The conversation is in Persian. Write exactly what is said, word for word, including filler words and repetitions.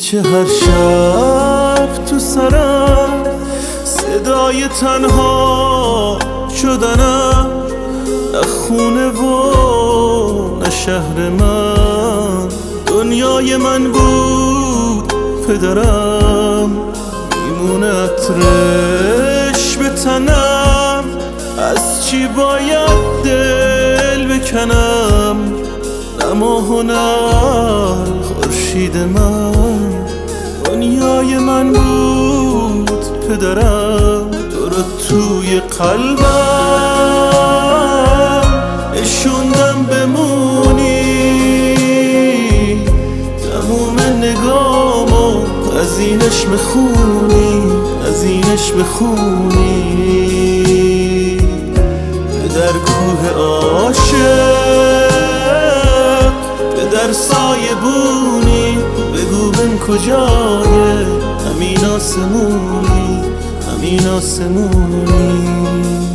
که هر شب تو سرم صدای تنها شدنم، نه خونه و نه شهر من دنیای من بود پدرم. میمونه عطرش به تنم، از چی باید دل بکنم؟ نه ماه و نه خورشید من دنیای من بود پدرم. تو رو توی قلبم نشوندم بمونی، تموم نگامو از اینش بخونی، از اینش بخونی. در کوه عاشق در سایه بونی، بگو بن کجایه همین آسمونی، همین آسمونی.